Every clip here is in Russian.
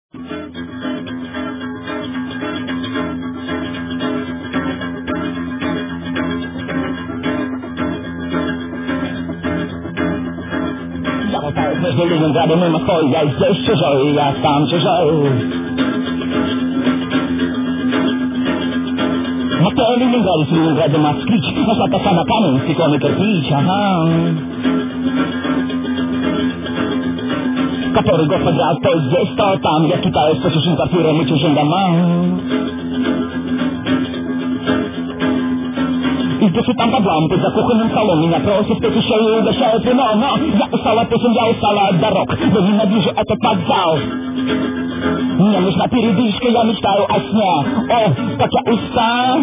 Я болтаюсь между Ленинградом и Москвой, я здесь чужой, я сам чужой. Москва, Ленинград, из Ленинграда, москвич, нашла коса на камень, стекло на кирпич, ага. Который год подряд, то здесь, то там, я скитаюсь по чужим квартирам и чужим домам. И здесь и там под лампы за кухонным столом меня просят петь еще и угощают вино. Но я устала от песен, я устала от дорог, я ненавижу этот вокзал. Мне нужна передышка, я мечтаю о сне. О, как я устал.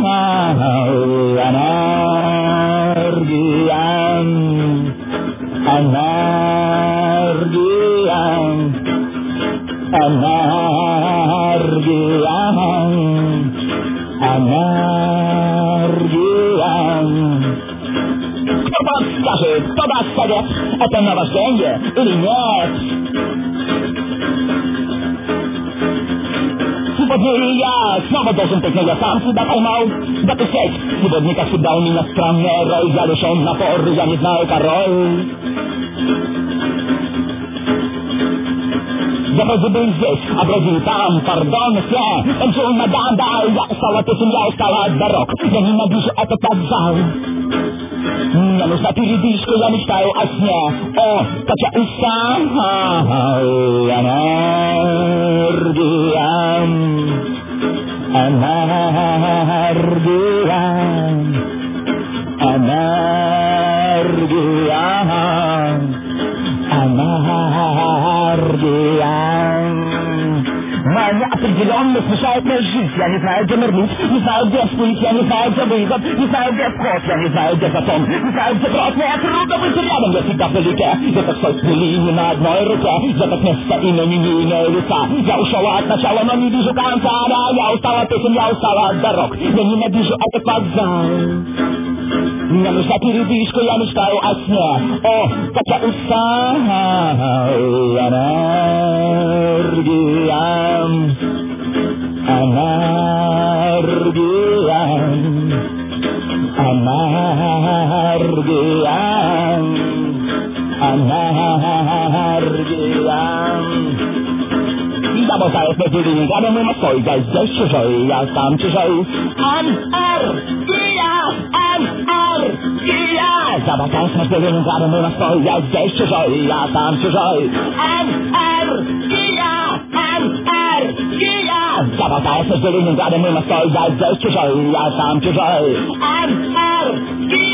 Энергия, энергия, энергия, энергия. Кто вам скажет, кто даст совет, это наваждение или нет? Сегодня я снова должен петь, но я сам себя поймал в эту сеть. Сегодня, как всегда, у меня странный рой, я лишен напор, я не знаю король. Я вроде бы здесь, а вроде там, пардон, все. Танцую, мадам, да, я устала от песен, я устала от дорог, я ненавижу этот вокзал. Мне нужна передышка, я мечтаю о сне. О, как я устал. Энергия, энергия, энергия, энергия. Моя неопределенность мешает мне жить. Я не знаю, где нырнуть, не знаю, где всплыть, я не знаю, где выход, не знаю, где вход, я не знаю, где затон, не знаю, где брод. Мне трудно быть рядом, я всегда вдалеке. Я как сотни линий на одной руке, я как место имени, не имею лица. Я ушел от начала, но не вижу конца. Да, я устал от песен, я устал от дорог, я ненавижу этот вокзал. Мне нужна передышка, я мечтаю о сне. О, как я устал. Энергия, энергия, энергия, энергия. Я болтаюсь между Ленинградом и Москвой, я здесь чужой, я сам чужой. Энергия, энергия. Я болтаюсь между Ленинградом и Москвой, я здесь чужой, я сам чужой. Энергия, энергия. Я болтаюсь между Ленинградом и Москвой, я здесь чужой, я сам чужой. Энергия.